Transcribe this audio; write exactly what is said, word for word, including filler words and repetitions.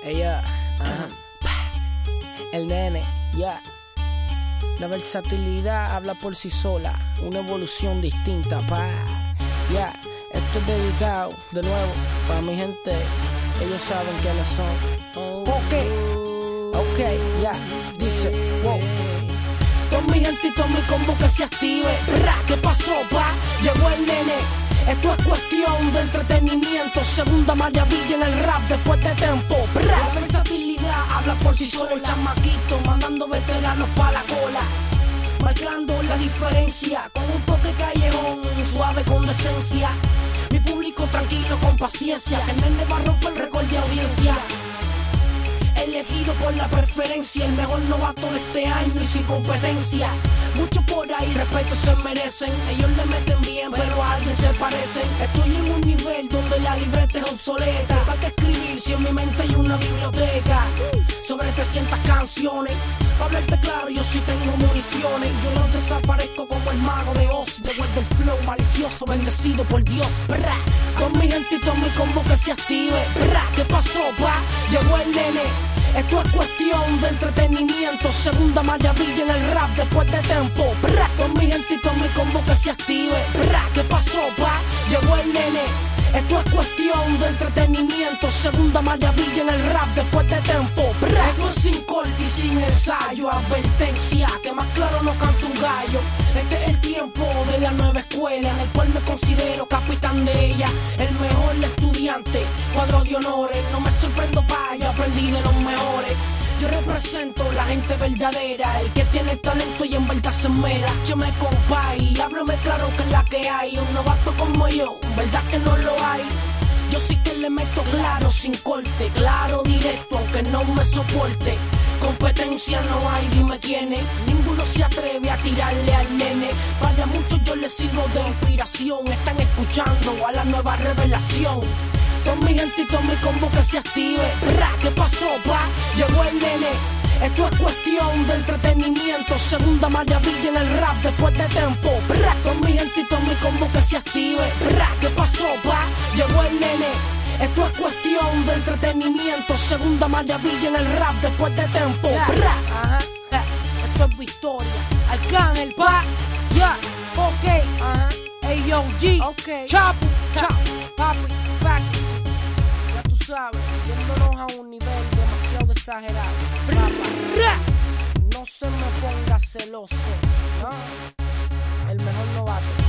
Ella, ajá. El nene, ya. Yeah. La versatilidad habla por sí sola, una evolución distinta, pa. Ya, yeah. Esto es dedicado, de nuevo, para mi gente. Ellos saben quiénes son. Oh, ok, ok, ya, yeah. Dice, wow. Con mi gente y con mi combo que se active. Ra, ¿qué pasó, pa? Llegó el nene. Esto es cuestión de entretenimiento. Segunda maravilla en el rap después de tiempo. Ra. La versatilidad habla por sí solo. El chamaquito mandando veteranos pa' la cola, marcando la diferencia con un toque callejón, suave con decencia. Mi público tranquilo con paciencia. El nene va a romper el récord de audiencia. Elegido por la preferencia, el mejor novato de este año y sin competencia. Muchos por ahí respeto se merecen. Ellos le meten bien, pero a alguien se parecen. Estoy en un nivel donde la libreta es obsoleta. ¿Para qué escribir si en mi mente hay una biblioteca? Sobre trescientas canciones. Para hablarte claro, yo sí tengo municiones. Yo no desaparezco como el mago de Oz. Devuelvo el flow malicioso, bendecido por Dios. Bra. Con mi gente y con mi combo que se active. Bra. ¿Qué pasó, pa? Llegó el nene. Esto es cuestión de entretenimiento. Segunda maravilla en el rap después de tiempo. Bra. Con mi gente y con mi combo que se active. Bra. ¿Qué pasó, pa? Llegó el nene. Esto es cuestión de entretenimiento. Segunda maravilla en el rap después de tiempo. Bra. Esto es sin corte y sin ensayo. Advertencia, que más claro no canta un gallo. Este es el tiempo de la nueva escuela, en el cual me considero capitán de ella. El mejor estudiante, cuadro de honores. No me sorprendo, pa, yo aprendí de los mejores. Yo represento la gente verdadera, el que tiene talento y en verdad se esmera. Yo me compa y háblame claro que es la que hay. Un novato como yo, verdad que no lo hay. Yo sí que le meto claro, sin corte, claro, directo, aunque no me soporte. Competencia no hay, dime quién es. Ninguno se atreve a tirarle al nene. Para muchos yo les sirvo de inspiración. Están escuchando a la nueva revelación. Con mi gente y con mi combo que se active. Ra, ¿qué pasó, pa? Llegó el nene. Esto es cuestión de entretenimiento. Segunda maravilla en el rap después de tiempo. Ra, con mi gente y con mi combo que se active. Ra, ¿qué pasó, pa? Llegó el nene. Esto es cuestión de entretenimiento. Segunda maravilla en el rap después de tiempo. Ra. Ajá. Esto es victoria. Arcángel, pa. Ya, yeah. Ok. Ajá. A O G. Ok. Chapu. Chapu. Papi. Papi. Ya tú sabes, yéndonos a un nivel demasiado exagerado. Papá, no se me ponga celoso, ¿no? El mejor novato.